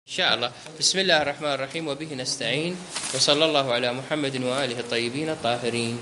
إن شاء الله. بسم الله الرحمن الرحيم وبه نستعين وصلى الله على محمد وآله الطيبين الطاهرين.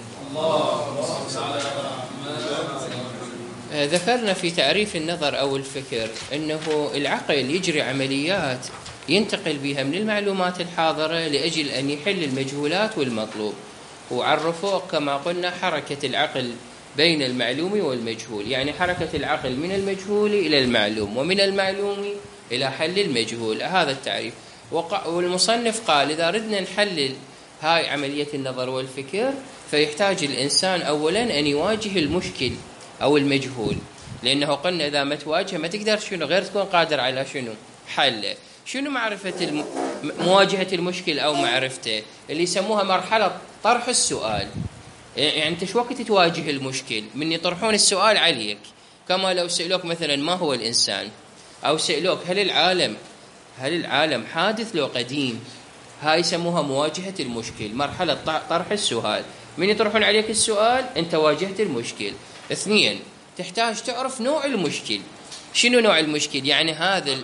ذكرنا في تعريف النظر أو الفكر أنه العقل يجري عمليات ينتقل بها من المعلومات الحاضرة لأجل أن يحل المجهولات والمطلوب، وعرفوا كما قلنا حركة العقل بين المعلوم والمجهول، يعني حركة العقل من المجهول إلى المعلوم ومن المعلوم إلى حل المجهول. هذا التعريف. والمصنف قال إذا ردنا نحلل هاي عملية النظر والفكر فيحتاج الإنسان أولا أن يواجه المشكل أو المجهول، لأنه قلنا إذا ما تواجه ما تقدر شنو غير تكون قادر على شنو حله. شنو معرفة مواجهة المشكل أو معرفته اللي يسموها مرحلة طرح السؤال. يعني أنت شو وقت تواجه المشكل؟ من يطرحون السؤال عليك، كما لو سألوك مثلا ما هو الإنسان، أو سألوك هل العالم حادث لو قديم. هاي يسموها مواجهة المشكل، مرحلة طرح السؤال. من يطرحون عليك السؤال أنت واجهت المشكل. اثنين، تحتاج تعرف نوع المشكل. شنو نوع المشكل؟ يعني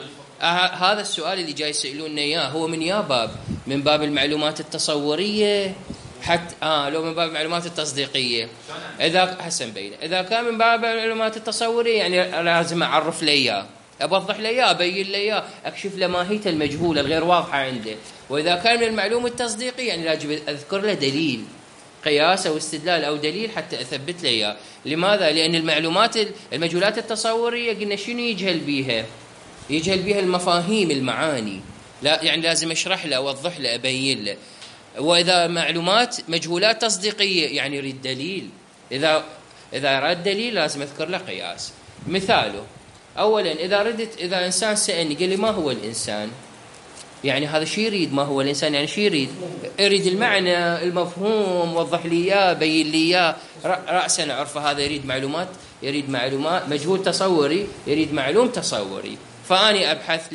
هذا السؤال اللي جاي يسألوننا إياه هو من باب، من باب المعلومات التصورية حتى لو من باب المعلومات التصديقية. إذا حسن بينه، إذا كان من باب المعلومات التصورية يعني لازم أعرف له إياه، أوضح له إياه، أبين له إياه، أكشف له ماهيته المجهولة الغير واضحة عنده. وإذا كان من المعلوم التصديقي يعني لازم أذكر له دليل، قياس أو استدلال أو دليل حتى أثبت له إياه. لماذا؟ لأن المجهولات التصورية قلنا شنو يجهل بيها المفاهيم، المعاني. لا يعني لازم أشرح له، أوضح له، أبين له. وإذا مجهولات تصديقية يعني يريد دليل. إذا أراد دليل لازم أذكر له قياس. مثاله، أولا إذا إنسان سألني قال لي ما هو الإنسان، يعني هذا شيء يريد. ما هو الإنسان يعني شيء يريد المعنى المفهوم، وضح لي إياه، بين لي إياه. رأسا أعرف هذا يريد معلومات مجهول تصوري، يريد معلوم تصوري. فأني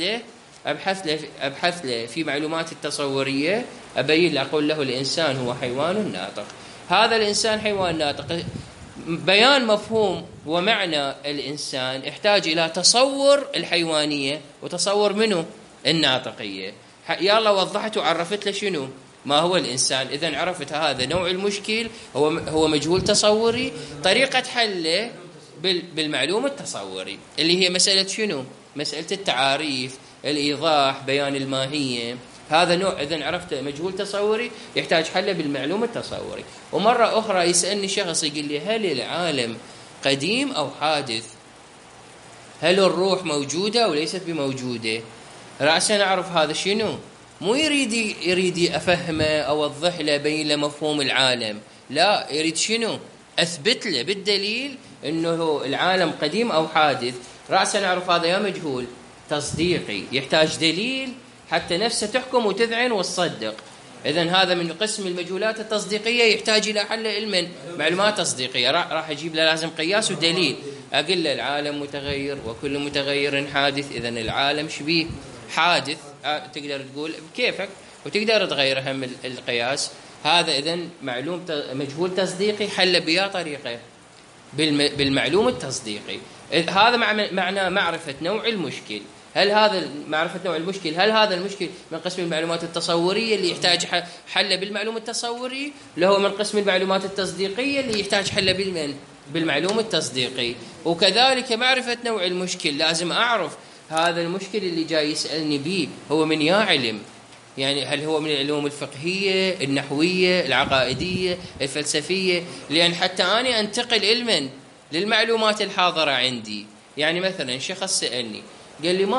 أبحث له في معلومات التصورية، أبين له، أقول له الإنسان هو حيوان ناطق. هذا الإنسان حيوان ناطق، بيان مفهوم ومعنى الإنسان يحتاج إلى تصور الحيوانية وتصور منه الناطقية. يلا وضحت وعرفت له شنو ما هو الإنسان. إذن عرفت هذا نوع المشكل هو مجهول تصوري، طريقة حله بالمعلوم التصوري اللي هي مسألة شنو؟ مسألة التعاريف، الإيضاح، بيان الماهية. هذا نوع إذن عرفت مجهول تصوري يحتاج حله بالمعلوم التصوري. ومرة أخرى يسألني شخص يقول لي هل العالم قديم أو حادث؟ هل الروح موجودة أو ليست بموجودة؟ رأسا أعرف هذا شنو، مو يريد أفهمه أو أوضح له، بين له مفهوم العالم. لا، يريد شنو؟ أثبت له بالدليل أنه العالم قديم أو حادث. رأسا أعرف هذا يا مجهول تصديقي، يحتاج دليل حتى نفسه تحكم وتذعن وتصدق. إذن هذا من قسم المجهولات التصديقية، يحتاج إلى حل علم معلومات تصديقية. راح أجيب له لازم قياس ودليل. أقول له العالم متغير وكل متغير حادث. إذن العالم شبيه حادث، تقدر تقول بكيفك وتقدر تغيرها من القياس. هذا إذن مجهول تصديقي حل بيا طريقة بالمعلوم التصديقي. هذا معنى معرفة نوع المشكل. هل هذا المشكل من قسم المعلومات التصورية اللي يحتاج حل بالمعلوم التصوري، له من قسم المعلومات التصديقية اللي يحتاج حل بالمعلوم التصديقي. وكذلك معرفة نوع المشكل لازم أعرف هذا المشكل اللي جاي يسألني به هو من يا علم، يعني هل هو من العلوم الفقهية، النحوية، العقائدية، الفلسفية، لأن حتى أنا أنتقل علما للمعلومات الحاضرة عندي. يعني مثلا شخص سألني قال لي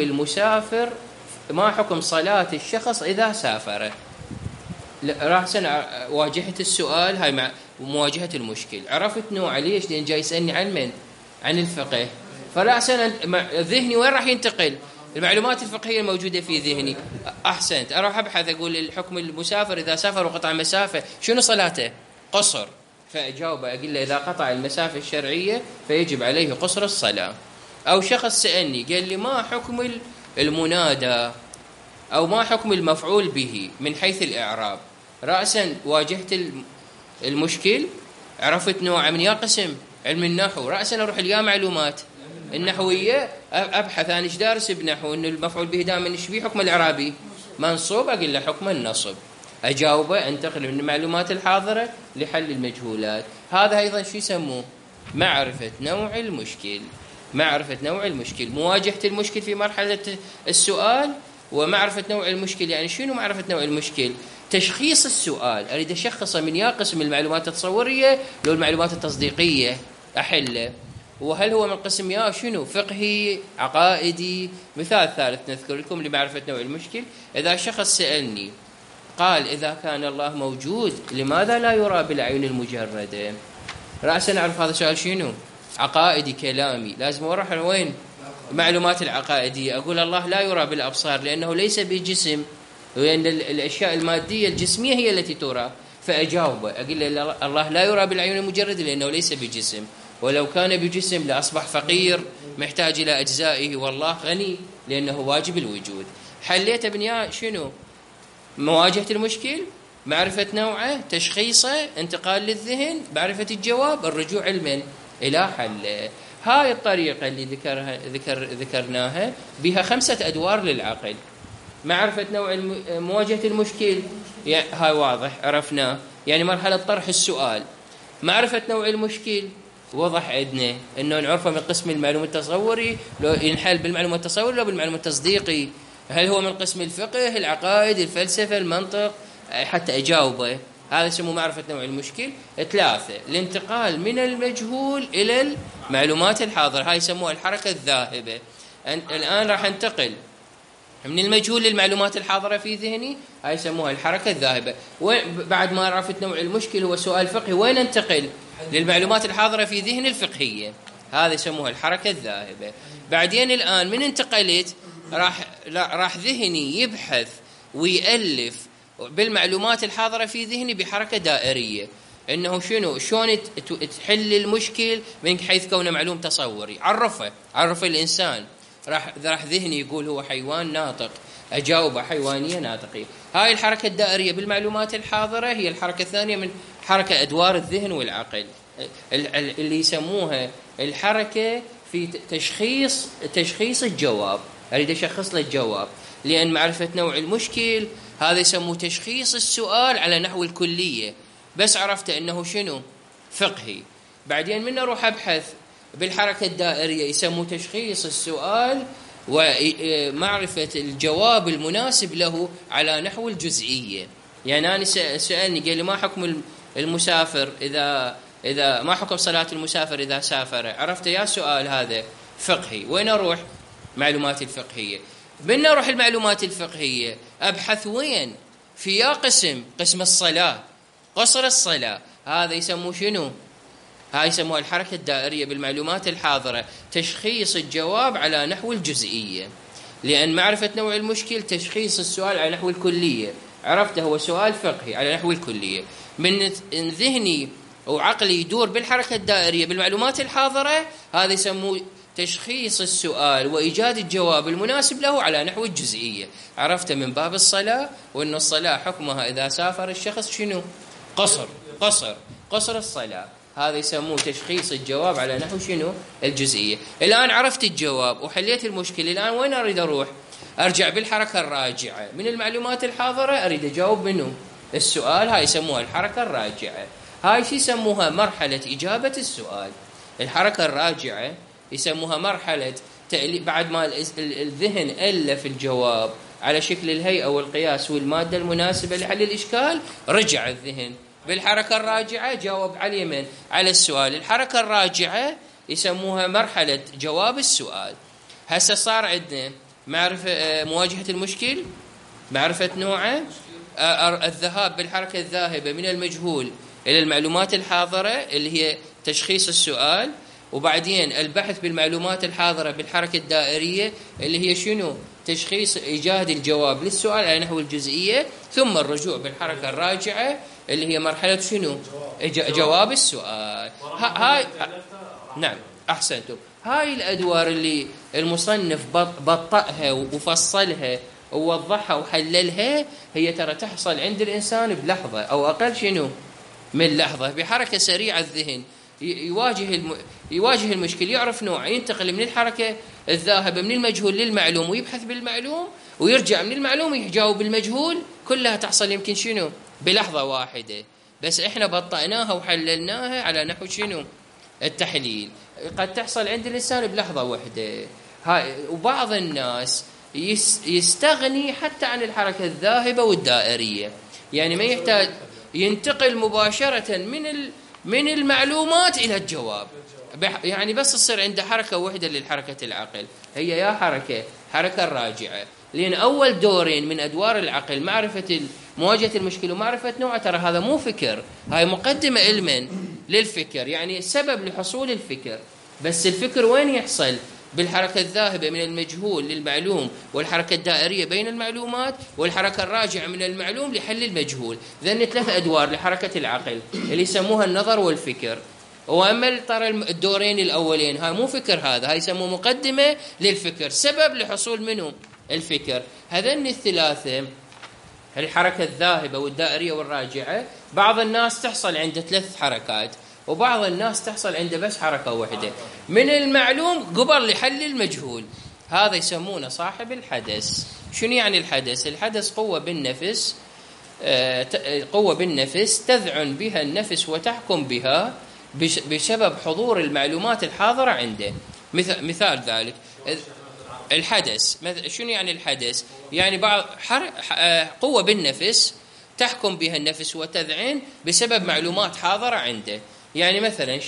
ما حكم صلاة الشخص إذا سافر. رأسا واجهت السؤال، هاي مواجهة المشكل. عرفت نوع ليش؟ لأن جاي يسألني عن الفقه. فرأسا ذهني وين راح ينتقل؟ المعلومات الفقهية الموجودة في ذهني. أحسنت، أروح أبحث، أقول الحكم المسافر إذا سافر وقطع مسافة شنو صلاته؟ قصر. فأجاوب أقول له إذا قطع المسافة الشرعية فيجب عليه قصر الصلاة. أو شخص سألني قال لي ما حكم المنادى أو ما حكم المفعول به من حيث الإعراب. رأسا واجهت المشكل، عرفت نوع من قسم علم النحو. رأسا أروح ليا معلومات النحوية أبحث أنا إيش دارس بنحو، إنه المفعول به دائما إيش فيه حكم الإعرابي منصوب، أقول له حكم النصب، أجاوبه أنتقل من المعلومات الحاضرة لحل المجهولات. هذا أيضا شو يسموه؟ معرفة نوع المشكل. معرفة نوع المشكل، مواجهة المشكل في مرحلة السؤال، ومعرفة نوع المشكل. يعني شنو معرفة نوع المشكل؟ تشخيص السؤال، أريد أشخصه من يا قسم المعلومات التصورية لو المعلومات التصديقية أحله، وهل هو من قسم يا شنو فقهي عقائدي. مثال ثالث نذكر لكم لمعرفة نوع المشكل. إذا شخص سألني قال إذا كان الله موجود لماذا لا يرى بالعين المجردة؟ رأسا نعرف هذا سؤال شنو؟ عقائدي كلامي، لازم أروح وين؟ المعلومات العقائدية. أقول الله لا يرى بالأبصار لأنه ليس بجسم، لأن الأشياء المادية الجسمية هي التي ترى. فأجاوبه أقول الله لا يرى بالعين المجردة لأنه ليس بجسم، ولو كان بجسم لأصبح فقير محتاج إلى أجزائه، والله غني لأنه واجب الوجود. حليت ابن شنو؟ مواجهة المشكل، معرفة نوعه، تشخيصه، انتقال للذهن، معرفة الجواب، الرجوع علما إلى حله. هاي الطريقة اللي ذكرناها بها 5 أدوار للعقل. معرفة نوع مواجهة المشكل، يعني هاي واضح عرفناه، يعني مرحلة طرح السؤال. معرفة نوع المشكل وضح عندنا انه نعرفه من قسم المعلوم التصوري، لو ينحل بالمعلوم التصوري لو بالمعلوم التصديقي، هل هو من قسم الفقه، العقائد، الفلسفة، المنطق، حتى اجاوبه. هذا اسمه معرفة نوع المشكل. 3 الانتقال من المجهول الى المعلومات الحاضرة، هاي يسموها الحركة الذاهبة. الان راح انتقل من المجهول للمعلومات الحاضرة في ذهني، هاي يسموها الحركة الذاهبة. بعد ما عرفت نوع المشكل هو سؤال فقهي، وين انتقل؟ للمعلومات الحاضرة في ذهن الفقهية، هذا يسموها الحركة الذاهبة. بعدين الآن من انتقلت راح ذهني يبحث ويألف بالمعلومات الحاضرة في ذهني بحركة دائرية، انه شنو شلون تحل المشكل من حيث كونه معلوم تصوري. عرف الإنسان، راح ذهني يقول هو حيوان ناطق، أجاوبه حيوانية ناطقية. هاي الحركة الدائرية بالمعلومات الحاضرة هي الحركة الثانية من حركة أدوار الذهن والعقل، اللي يسموها الحركة في تشخيص الجواب. أريد أشخص له الجواب، لأن معرفة نوع المشكل هذا يسموه تشخيص السؤال على نحو الكلية. بس عرفت أنه شنو فقهي، بعدين من أروح أبحث بالحركة الدائرية يسموه تشخيص السؤال ومعرفة الجواب المناسب له على نحو الجزئية. يعني أنا سألني قال لي ما حكم المسافر إذا ما حكم صلاة المسافر إذا سافر؟ عرفت يا سؤال هذا فقهي، وين أروح؟ معلومات الفقهية. من أروح المعلومات الفقهية أبحث وين؟ في يا قسم الصلاة، قصر الصلاة، هذا يسموه شنو؟ هاي يسموها الحركة الدائرية بالمعلومات الحاضرة، تشخيص الجواب على نحو الجزئية. لأن معرفة نوع المشكل تشخيص السؤال على نحو الكلية، عرفته هو سؤال فقهي على نحو الكلية. من ذهني وعقلي يدور بالحركة الدائرية بالمعلومات الحاضرة، هذا يسموه تشخيص السؤال وإيجاد الجواب المناسب له على نحو الجزئية. عرفته من باب الصلاة، وأن الصلاة حكمها إذا سافر الشخص شنو؟ قصر الصلاة، هذا يسموه تشخيص الجواب على نحو شنو؟ الجزئية. الآن عرفت الجواب وحليت المشكلة، الآن وين أريد أروح؟ أرجع بالحركة الراجعة من المعلومات الحاضرة، أريد أجاوب منه السؤال، هاي يسموها الحركة الراجعة. هاي شو يسموها؟ مرحلة إجابة السؤال. الحركة الراجعة يسموها مرحلة بعد ما الذهن ألف الجواب على شكل الهيئة والقياس والمادة المناسبة لحل الإشكال، رجع الذهن بالحركة الراجعة جاوب على اليمين على السؤال. الحركة الراجعة يسموها مرحلة جواب السؤال. هسه صار عندنا معرفة مواجهة المشكل، معرفة نوعه، الذهاب بالحركة الذاهبة من المجهول إلى المعلومات الحاضرة اللي هي تشخيص السؤال، وبعدين البحث بالمعلومات الحاضرة بالحركة الدائرية اللي هي شنو؟ تشخيص إيجاد الجواب للسؤال على نحو الجزئية، ثم الرجوع بالحركة الراجعة اللي هي مرحلة شنو؟ جواب السؤال. هاي نعم أحسنتم. هاي الأدوار اللي المصنف بطأها وفصلها ووضحها وحللها، هي ترى تحصل عند الإنسان بلحظة أو أقل شنو من لحظة، بحركة سريعة الذهن. يواجه المشكل، يعرف نوع، ينتقل من الحركة الذاهبة من المجهول للمعلوم ويبحث بالمعلوم، ويرجع من المعلوم يجاوب بالمجهول. كلها تحصل يمكن شنو بلحظة واحدة، بس احنا بطأناها وحللناها على نحو شنو التحليل. قد تحصل عند الإنسان بلحظة واحدة. وبعض الناس يستغني حتى عن الحركة الذاهبة والدائرية، يعني ما يحتاج، ينتقل مباشرة من المعلومات إلى الجواب. يعني بس تصير عنده حركة واحدة للحركة العقل، هي يا حركة الراجعة، لأن أول دورين من أدوار العقل معرفة مواجهة المشكلة ومعرفة نوعه. ترى هذا مو فكر، هاي مقدمة علما للفكر، يعني سبب لحصول الفكر. بس الفكر وين يحصل؟ بالحركة الذاهبة من المجهول للمعلوم، والحركة الدائرية بين المعلومات، والحركة الراجعة من المعلوم لحل المجهول. ذن 3 أدوار لحركة العقل اللي يسموها النظر والفكر. وأما ترى الدورين الأولين هاي مو فكر، هذا هاي يسموه مقدمة للفكر، سبب لحصول منه الفكر. هذين الثلاثة، الحركة الذاهبة والدائرية والراجعة، بعض الناس تحصل عنده 3 حركات، وبعض الناس تحصل عنده بس حركة واحدة من المعلوم قبل لحل المجهول. هذا يسمونه صاحب الحدث. شنو يعني الحدث؟ الحدث قوة بالنفس تذعن بها النفس وتحكم بها بسبب حضور المعلومات الحاضرة عنده. مثال ذلك الحدث. شنو يعني الحدث؟ يعني بعض قوة بالنفس تحكم بها النفس وتذعن بسبب معلومات حاضرة عنده. يعني مثلا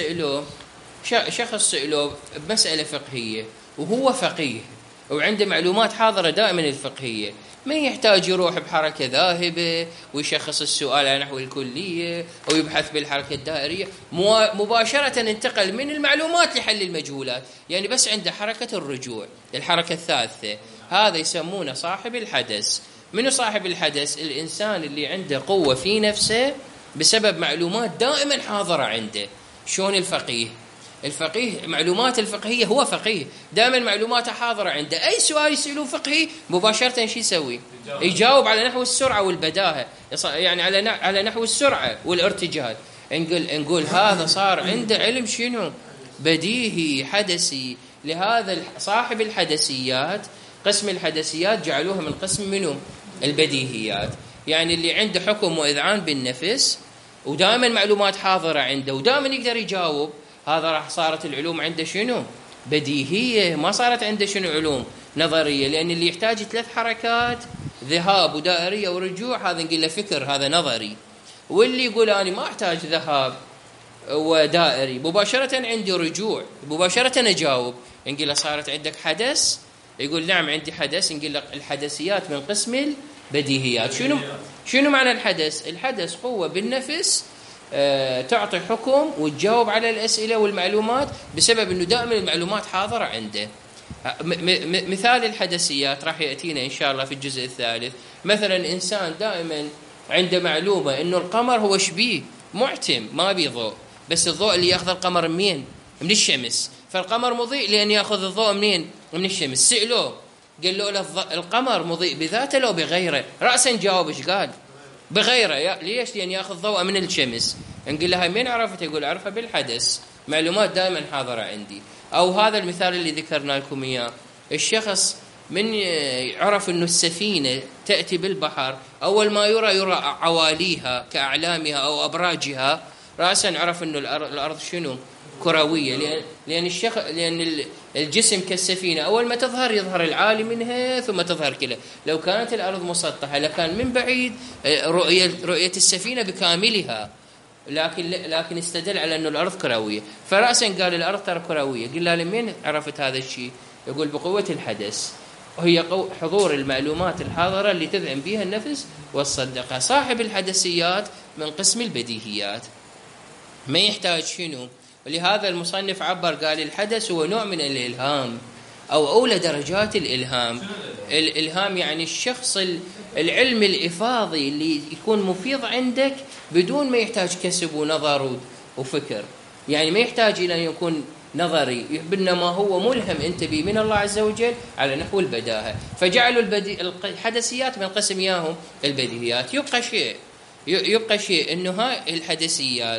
شخص سئلوه بمسألة فقهية، وهو فقيه وعنده معلومات حاضرة دائما الفقهية، ما يحتاج يروح بحركة ذاهبة ويشخص السؤال على نحو الكلية أو يبحث بالحركة الدائرية، مباشرة انتقل من المعلومات لحل المجهولات. يعني بس عنده حركة الرجوع، الحركة الثالثة. هذا يسمونه صاحب الحدث. منو صاحب الحدث؟ الإنسان اللي عنده قوة في نفسه بسبب معلومات دائما حاضرة عنده. شون الفقيه معلومات الفقهية، هو فقيه دائما معلوماته حاضرة عنده، أي سؤال يسألوه فقهي مباشرة شو يسوي؟ يجاوب على نحو السرعة والبداهة، يعني على نحو السرعة والارتجال. نقول هذا صار عنده علم شنو؟ بديهي حدثي. لهذا صاحب الحدثيات، قسم الحدثيات جعلوها من قسم منه البديهيات، يعني اللي عنده حكم وإذعان بالنفس ودائما معلومات حاضرة عنده ودائما يقدر يجاوب. هذا راح صارت العلوم عنده شنو؟ بديهية، ما صارت عنده شنو علوم نظرية. لأن اللي يحتاج 3 حركات، ذهاب ودائرية ورجوع، هذا نقول له فكر، هذا نظري. واللي يقول أنا ما أحتاج ذهاب ودائري، مباشرة عندي رجوع، مباشرة أجاوب، نقول له صارت عندك حدث؟ يقول نعم عندي حدث. نقول له الحدثيات من قسم البديهيات. شنو معنى الحدث؟ الحدث قوة بالنفس تعطي حكم وتجاوب على الأسئلة والمعلومات بسبب أنه دائما المعلومات حاضرة عنده. مثال الحدثيات راح يأتينا إن شاء الله في الجزء الثالث. مثلا إنسان دائما عنده معلومة أنه القمر هو شبيه معتم ما بيه ضوء، بس الضوء اللي يأخذ القمر من الشمس، فالقمر مضيء لأن يأخذ الضوء من الشمس. سئلوه قال له القمر مضيء بذاته لو بغيره؟ رأسا جاوب ايش قال؟ بغيره. ليش؟ لأن يأخذ ضوء من الشمس. نقول لها من عرفت؟ يقول عرفها بالحدث، معلومات دائما حاضرة عندي. أو هذا المثال اللي ذكرنا لكم إياه، الشخص من عرف أنه السفينة تأتي بالبحر، أول ما يرى عواليها كأعلامها أو أبراجها، رأسا عرف أنه الأرض شنو؟ كروية. لأن الجسم كالسفينة، أول ما يظهر العالي منها ثم تظهر كلها. لو كانت الأرض مسطحة لكان من بعيد رؤية السفينة بكاملها، لكن استدل على أنه الأرض كروية، فرأسا قال الأرض ترى كروية. قلنا لمن عرفت هذا الشيء؟ يقول بقوة الحدث، وهي حضور المعلومات الحاضرة اللي تذعن بها النفس والصدقة. صاحب الحدثيات من قسم البديهيات، ما يحتاج شنو؟ ولهذا المصنف عبر قال الحدث هو نوع من الإلهام أو أولى درجات الإلهام. الإلهام يعني الشخص العلم الإفاضي اللي يكون مفيض عندك بدون ما يحتاج كسب ونظر وفكر، يعني ما يحتاج إلى أن يكون نظري، إنما هو ملهم أنت به من الله عز وجل على نحو البداهة. فجعلوا الحدثيات من قسم ياهم البديهيات. يبقى شيء أنه هاي الحدثيات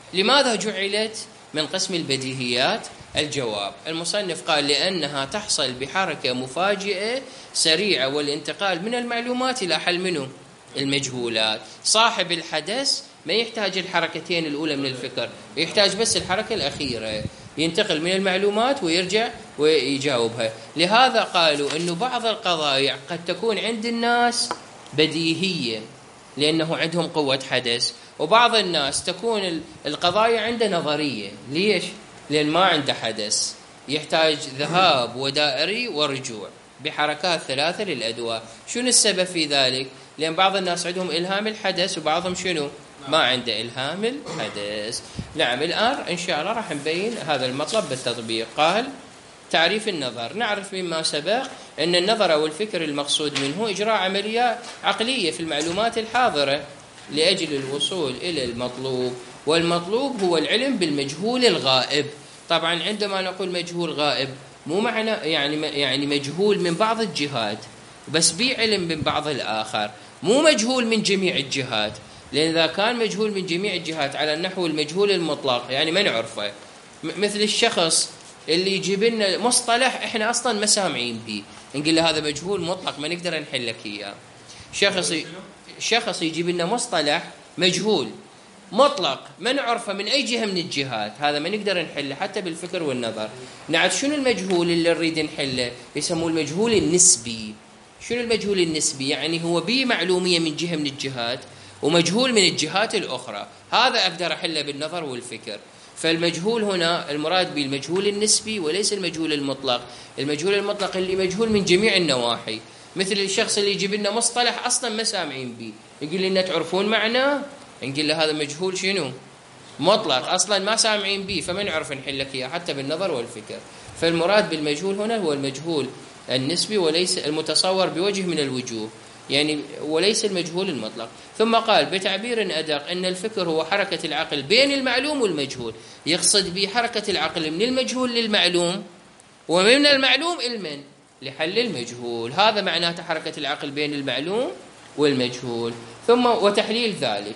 لماذا جعلت من قسم البديهيات؟ الجواب: المصنف قال لأنها تحصل بحركة مفاجئة سريعة، والانتقال من المعلومات إلى حل منه المجهولات. صاحب الحدث ما يحتاج الحركتين الأولى من الفكر، يحتاج بس الحركة الأخيرة، ينتقل من المعلومات ويرجع ويجاوبها. لهذا قالوا أنه بعض القضايا قد تكون عند الناس بديهية لأنه عندهم قوة حدث، وبعض الناس تكون القضايا عنده نظرية. ليش؟ لأن ما عنده حدث، يحتاج ذهاب ودائري ورجوع بحركات ثلاثة للأدواء. شنو السبب في ذلك؟ لأن بعض الناس عندهم إلهام الحدث وبعضهم شنو؟ ما عنده إلهام الحدث. نعم، الآن إن شاء الله راح نبين هذا المطلب بالتطبيق. قال: تعريف النظر. نعرف مما سبق أن النظر أو الفكر المقصود منه إجراء عملية عقلية في المعلومات الحاضرة لأجل الوصول إلى المطلوب، والمطلوب هو العلم بالمجهول الغائب. طبعا عندما نقول مجهول غائب مو معنى يعني مجهول من بعض الجهات بس بعلم من بعض الآخر، مو مجهول من جميع الجهات. لأن إذا كان مجهول من جميع الجهات على النحو المجهول المطلق يعني ما نعرفه، مثل الشخص اللي يجيب لنا مصطلح احنا اصلا ما سامعين به، نقول له هذا مجهول مطلق ما نقدر نحل لك اياه. شخص يجيب لنا مصطلح مجهول مطلق ما نعرفه من اي جهه من الجهات، هذا ما نقدر نحله حتى بالفكر والنظر. نعرف شنو المجهول اللي نريد نحله؟ يسموه المجهول النسبي. شنو المجهول النسبي؟ يعني هو به معلوميه من جهه من الجهات ومجهول من الجهات الاخرى، هذا اقدر احله بالنظر والفكر. فالمجهول هنا المراد بالمجهول النسبي وليس المجهول المطلق. المجهول المطلق اللي مجهول من جميع النواحي، مثل الشخص اللي يجيب لنا مصطلح اصلا ما سامعين به، يقول لنا تعرفون معناه، نقول له هذا مجهول شنو؟ مطلق، اصلا ما سامعين به فما نعرف نحل لك اياه حتى بالنظر والفكر. فالمراد بالمجهول هنا هو المجهول النسبي وليس المتصور بوجه من الوجوه، يعني وليس المجهول المطلق. ثم قال بتعبير أدق أن الفكر هو حركة العقل بين المعلوم والمجهول، يقصد به حركة العقل من المجهول للمعلوم ومن المعلوم إلى لحل المجهول. هذا معناته حركة العقل بين المعلوم والمجهول. ثم وتحليل ذلك.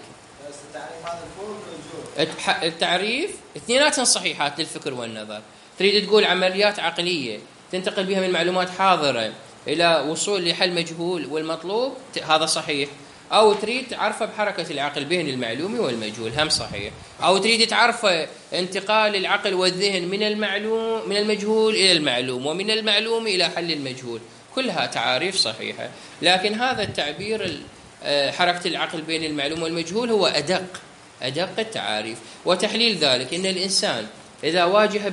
التعريف اثنيناتهم صحيحات للفكر والنظر. تريد تقول عمليات عقلية تنتقل بها من معلومات حاضرة إلى وصول لحل مجهول والمطلوب، هذا صحيح. أو تريد تعرفه بحركة العقل بين المعلوم والمجهول، هم صحيح. أو تريد تعرفه انتقال العقل والذهن من المجهول إلى المعلوم ومن المعلوم إلى حل المجهول، كلها تعاريف صحيحة. لكن هذا التعبير حركة العقل بين المعلوم والمجهول هو أدق التعاريف. وتحليل ذلك أن الإنسان إذا واجه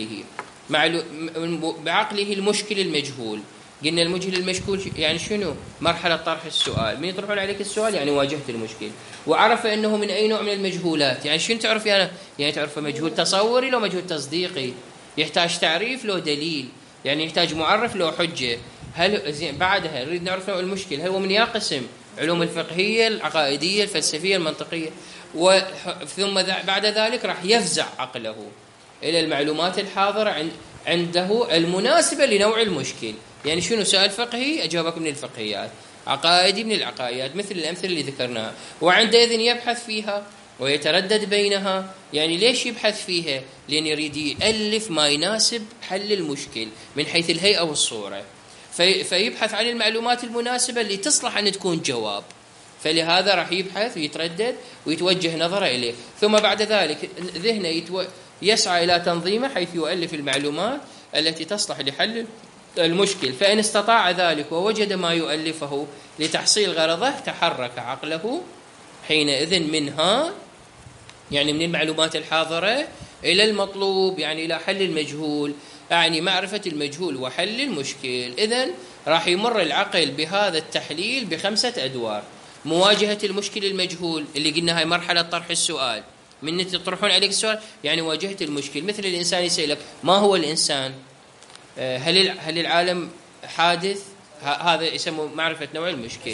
بعقله المشكل المجهول، قلنا المجهل المشكول يعني شنو؟ مرحلة طرح السؤال، من يطرحون عليك السؤال يعني واجهت المشكل، وعرف أنه من أي نوع من المجهولات. يعني شنو تعرف؟ يعني تعرف مجهول تصوري لو مجهول تصديقي، يحتاج تعريف لو دليل، يعني يحتاج معرف لو حجة. هل زين بعدها نريد نعرف نوع المشكل، هل هو من يقسم علوم الفقهية العقائدية الفلسفية المنطقية، ثم بعد ذلك راح يفزع عقله إلى المعلومات الحاضرة عنده المناسبة لنوع المشكل. يعني شنو؟ سؤال فقهي أجابك من الفقهيات، عقائدي من العقائدات مثل الأمثلة اللي ذكرناها، وعندئذ يبحث فيها ويتردد بينها. يعني ليش يبحث فيها؟ لأن يريد يألف ما يناسب حل المشكل من حيث الهيئة والصورة، فيبحث عن المعلومات المناسبة اللي تصلح أن تكون جواب. فلهذا راح يبحث ويتردد ويتوجه نظره إليه، ثم بعد ذلك ذهنه يسعى إلى تنظيمه حيث يؤلف المعلومات التي تصلح لحل المشكل. فإن استطاع ذلك ووجد ما يؤلفه لتحصيل غرضه تحرك عقله حينئذ منها، يعني من المعلومات الحاضرة، إلى المطلوب، يعني إلى حل المجهول، يعني معرفة المجهول وحل المشكل. إذن راح يمر العقل بهذا التحليل ب5 أدوار: مواجهة المشكل المجهول اللي قلنا هاي مرحلة طرح السؤال، من تطرحون عليك السؤال يعني واجهت المشكل. مثل الإنسان يسألك ما هو الإنسان، هل العالم حادث، هذا يسمى معرفة نوع المشكل.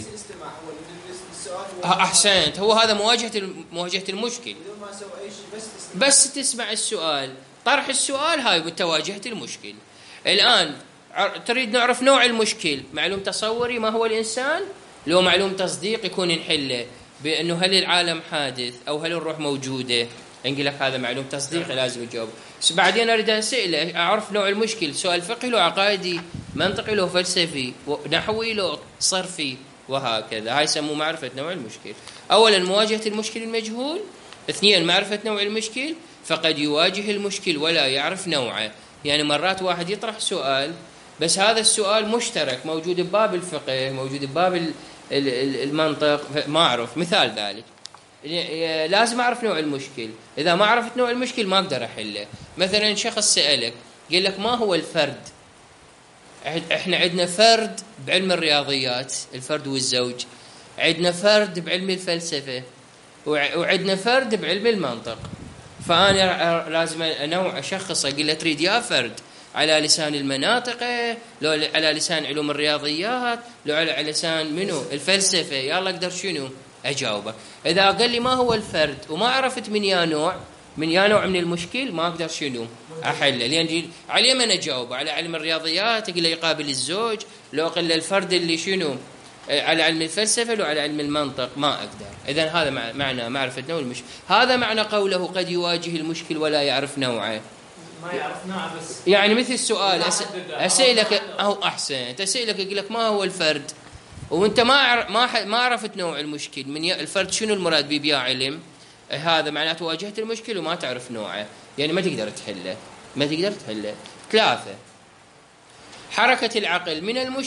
أحسنت، هو هذا مواجهة المشكل، بس تسمع السؤال، طرح السؤال، هاي متواجهة المشكل. الآن تريد نعرف نوع المشكل، معلوم تصوري ما هو الإنسان، لو معلوم تصديق يكون نحله بأنه هل العالم حادث أو هل الروح موجودة. انقل لك هذا معلوم تصديقي لازم يجاوب. بس بعدين اريد اساله اعرف نوع المشكل، سؤال فقهي لو عقائدي، منطقي لو فلسفي، نحوي لو صرفي، وهكذا. هاي يسموه معرفه نوع المشكل. اولا مواجهه المشكل المجهول، اثنين معرفه نوع المشكل، فقد يواجه المشكل ولا يعرف نوعه. يعني مرات واحد يطرح سؤال بس هذا السؤال مشترك موجود بباب الفقه، موجود بباب المنطق، ما اعرف. مثال ذلك لازم اعرف نوع المشكل، اذا ما عرفت نوع المشكل ما اقدر احله. مثلا شخص سالك قال لك ما هو الفرد؟ احنا عندنا فرد بعلم الرياضيات، الفرد والزوج، عندنا فرد بعلم الفلسفه، وعندنا فرد بعلم المنطق. فانا لازم انوع اشخص، اقول له تريد يا فرد على لسان المناطق، لو على لسان علوم الرياضيات، لو على لسان منو الفلسفه، يلا اقدر شنو اجاوبك. اذا قال لي ما هو الفرد وما عرفت من يا نوع من المشكل، ما اقدر شنو احله، لان على من اجاوب؟ على علم الرياضيات اقول له يقابل الزوج، لو قل الفرد اللي شنو على علم الفلسفه، لو على علم المنطق ما اقدر. اذا هذا معنى معرفه نوع المشكل. هذا معنى قوله قد يواجه المشكل ولا يعرف نوعه. ما يعرف نوعه بس يعني مثل السؤال اسالك او احسن اسالك اقول لك ما هو الفرد، وانت ما عرفت نوع المشكل، من الفرد شنو المراد به بيا علم، هذا معناته واجهت المشكل وما تعرف نوعه، يعني ما تقدر تحله. ثلاثة، حركة العقل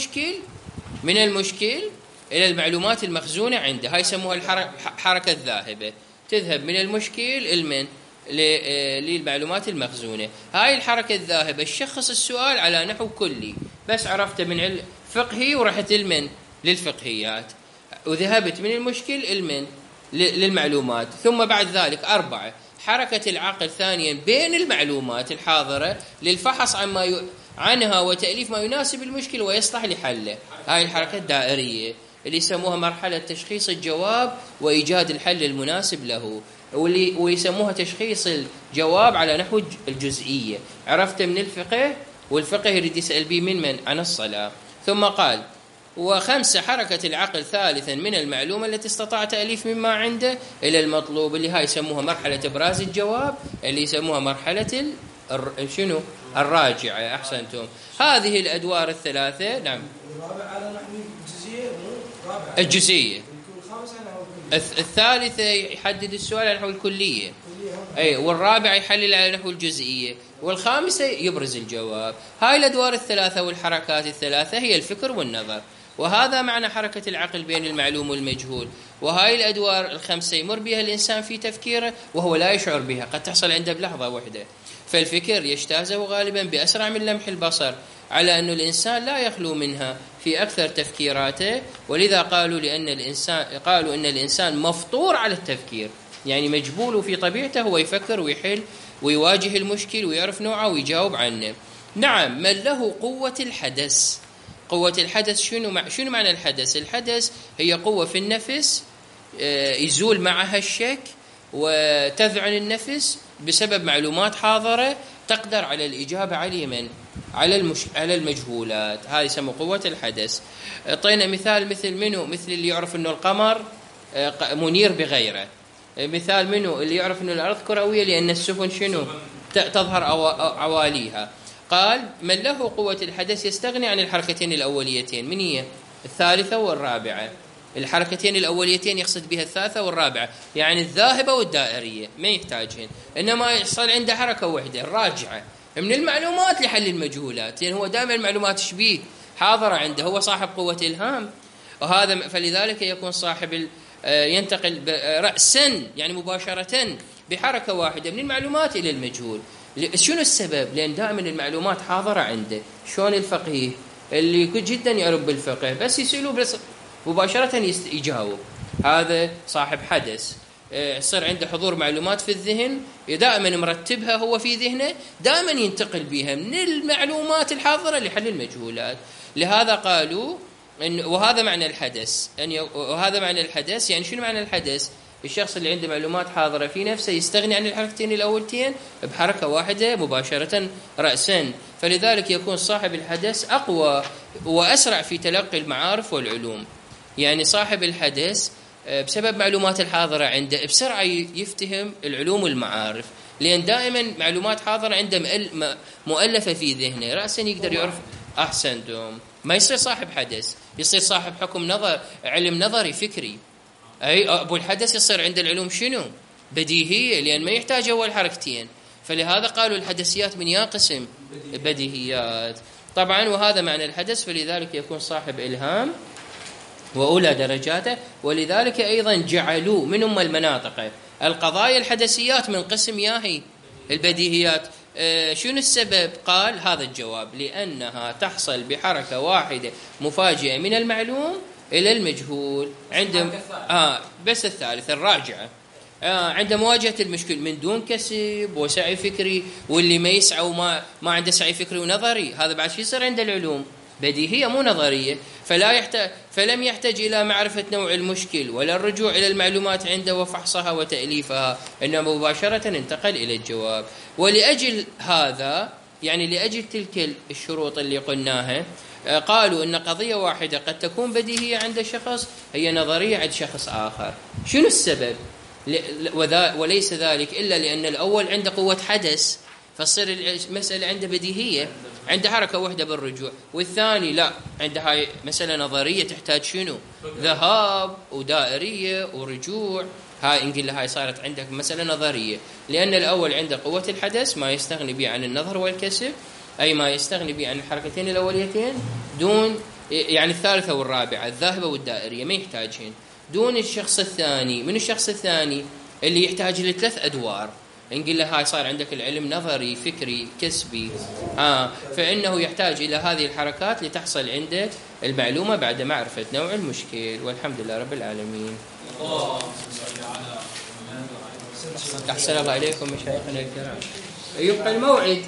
من المشكل إلى المعلومات المخزونة عنده، هاي يسموها الحركة الذاهبة، تذهب من المشكل للمعلومات المخزونة. هاي الحركة الذاهبة تشخص السؤال على نحو كلي، بس عرفت من فقهي ورحت للفقهيات، وذهبت من المشكل للمعلومات. ثم بعد ذلك 4، حركة العقل ثانيا بين المعلومات الحاضرة للفحص عنها وتأليف ما يناسب المشكل ويصلح لحله. هاي الحركة الدائرية اللي يسموها مرحلة تشخيص الجواب وإيجاد الحل المناسب له، ويسموها تشخيص الجواب على نحو الجزئية. عرفت من الفقه، والفقه يريد يسأل به من عن الصلاة. ثم قال 5، حركة العقل ثالثا من المعلومة التي استطاع تأليف مما عنده إلى المطلوب، اللي هاي يسموها مرحلة إبراز الجواب، اللي يسموها مرحلة الراجعة. أحسنتم. هذه الأدوار الثلاثة. نعم. الرابع على نحو الجزئية، رابع الجزئية. الثالثة يحدد السؤال على نحو الكلية، أي، والرابع يحلل على نحو الجزئية، والخامسة يبرز الجواب. هاي الأدوار الثلاثة والحركات الثلاثة هي الفكر والنظر، وهذا معنى حركة العقل بين المعلوم والمجهول. وهاي الأدوار الخمسة يمر بها الإنسان في تفكيره وهو لا يشعر بها، قد تحصل عنده بلحظة واحدة. فالفكر يجتازه غالبا بأسرع من لمح البصر، على أن الإنسان لا يخلو منها في أكثر تفكيراته. ولذا قالوا أن الإنسان مفطور على التفكير، يعني مجبول في طبيعته هو يفكر ويحل ويواجه المشكل ويعرف نوعه ويجاوب عنه. نعم، من له قوة الحدث. قوة الحدث شنو معنى الحدث؟ الحدث هي قوة في النفس يزول معها الشك وتذعن النفس بسبب معلومات حاضرة تقدر على الإجابة على المجهولات. هذه يسمى قوة الحدث. اعطينا مثال مثل منه؟ مثل اللي يعرف انه القمر منير بغيره. مثال منه؟ اللي يعرف انه الأرض كروية لأن السفن شنو تظهر عواليها. قال من له قوة الحدث يستغني عن الحركتين الأوليتين. من هي؟ الثالثة والرابعة. الحركتين الأوليتين يقصد بها الثالثة والرابعة، يعني الذاهبة والدائرية، ما يحتاجهن، إنما يحصل عنده حركة واحدة الراجعة من المعلومات لحل المجهولات، يعني هو دائما المعلومات شبيه حاضرة عنده، هو صاحب قوة إلهام، وهذا فلذلك يكون صاحب ينتقل رأسا يعني مباشرة بحركة واحدة من المعلومات إلى المجهول. شنو السبب؟ لأن دائما المعلومات حاضرة عنده. شلون الفقيه اللي جدا يعرف بالفقه بس يسألوه بس مباشرة يجاوب، هذا صاحب حدث. يصير عنده حضور معلومات في الذهن، دائما مرتبها هو في ذهنه، دائما ينتقل بها من المعلومات الحاضرة لحل المجهولات. لهذا قالوا وهذا معنى الحدث. وهذا معنى الحدث، يعني شنو معنى الحدث؟ الشخص اللي عنده معلومات حاضرة في نفسه يستغني عن الحركتين الأولتين بحركة واحدة مباشرة رأسا، فلذلك يكون صاحب الحدث أقوى وأسرع في تلقي المعارف والعلوم. يعني صاحب الحدث بسبب معلومات الحاضرة عنده بسرعة يفتهم العلوم والمعارف، لأن دائما معلومات حاضرة عنده مؤلفة في ذهنه، رأسا يقدر يعرف. أحسنتم. ما يصير صاحب حدث، يصير صاحب حكم نظر، علم نظري فكري. أي أبو الحدث يصير عند العلوم شنو؟ بديهية، لأن ما يحتاج أول حركتين. فلهذا قالوا الحدثيات من قسم بديهيات طبعا، وهذا معنى الحدث، فلذلك يكون صاحب إلهام وأولى درجاته. ولذلك أيضا جعلوا من المناطق القضايا الحدثيات من قسم ياهي البديهيات. شنو السبب؟ قال هذا الجواب: لأنها تحصل بحركة واحدة مفاجئة من المعلوم إلى المجهول عند بس الثالث الراجعة عند مواجهة المشكل من دون كسب وسعي فكري. واللي ما يسعى وما عنده سعي فكري ونظري، هذا بعد شو يصير عند العلوم؟ بديهية مو نظرية. فلم يحتاج إلى معرفة نوع المشكل ولا الرجوع إلى المعلومات عنده وفحصها وتأليفها، إنما مباشرة انتقل إلى الجواب. ولأجل هذا، يعني لأجل تلك الشروط اللي قلناها، قالوا إن قضية واحدة قد تكون بديهية عند شخص هي نظرية عند شخص آخر. شنو السبب؟ وليس ذلك إلا لأن الأول عنده قوة حدث، فتصير المسألة عنده بديهية، عنده حركة واحدة بالرجوع. والثاني لا، عنده هاي مسألة نظرية تحتاج شنو؟ ذهاب ودائرية ورجوع. هاي نقول هاي صارت عندك مسألة نظرية، لأن الأول عنده قوة الحدث ما يستغني به عن النظر والكسب، أي ما يستغني به عن الحركتين الأوليتين دون، يعني الثالثة والرابعة الذاهبة والدائرية ما يحتاجين، دون الشخص الثاني. من الشخص الثاني اللي يحتاج لثلاث أدوار، نقول له هاي صار عندك العلم نظري فكري كسبي، فإنه يحتاج إلى هذه الحركات لتحصل عنده المعلومة بعد معرفة نوع المشكل. والحمد لله رب العالمين. أحسن الله إليكم مشايخنا الكرام. يبقى الموعد